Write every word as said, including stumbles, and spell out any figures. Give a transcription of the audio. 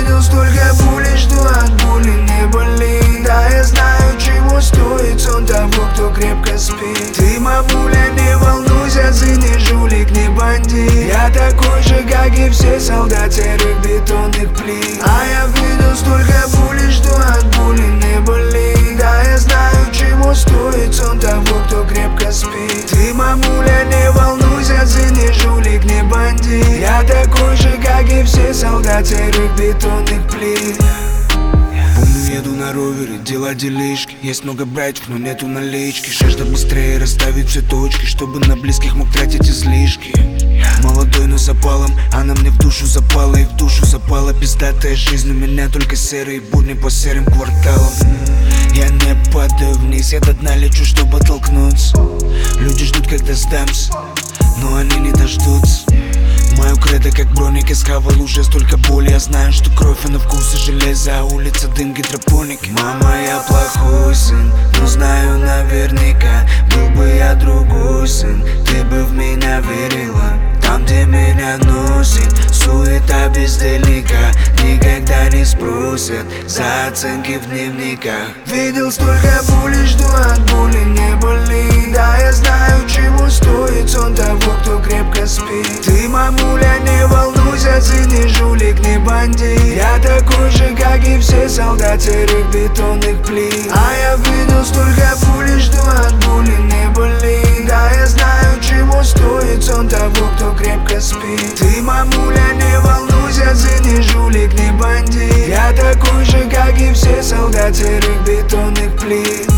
видел столько боли, что от боли не болит. Да, я знаю, чего стоит сон того, кто крепко спит. Ты, мамуля, не волнуйся, ты не жулик, не бандит. Я такой же, как и все солдат серых бетонных плит. А я видел столько боли, что от боли не болит. Да, я знаю, чего стоит сон того, кто крепко спит. Ты, мамуля, не волнуйся, ты не жулик, не бандит. Я такой же, как и все солдат серых бетонных плит. Помню, еду на ровере, дела делишки. Есть много братьев, но нету налички. Жажда быстрее расставить все точки, чтобы на близких мог тратить излишки. Молодой, но запалом, она мне в душу запала. И в душу запала пиздатая жизнь. У меня только серые будни по серым кварталам. Я не падаю вниз, я до дна лечу, чтобы толкнуться. Люди ждут, когда сдамся, но они не дождутся. Мою кредо как броник, из хавал уже столько боли. Я знаю, что кровь и на вкус и железо, а улица дым гидропоники. Мама, я плохой сын, но знаю наверняка, был бы я другой сын, ты бы в меня верила. Там, где меня носит суета бездельника, никогда не спросят за оценки в дневниках. Видел столько боли, что от боли не болит. Да, я знаю, чего стоит сон того, кто крепко спит. Ты, мамуля, не волнуйся, ты не жулик, не бандит. Я такой же, как и все солдат серых бетонных плит. А я видел столько боли, что от боли не болит. Да, я знаю, чего стоит сон того, кто крепко спит. Ты, мамуля, не волнуйся, ты не жулик, не бандит. Я такой же, как и все солдат серых бетонных плит.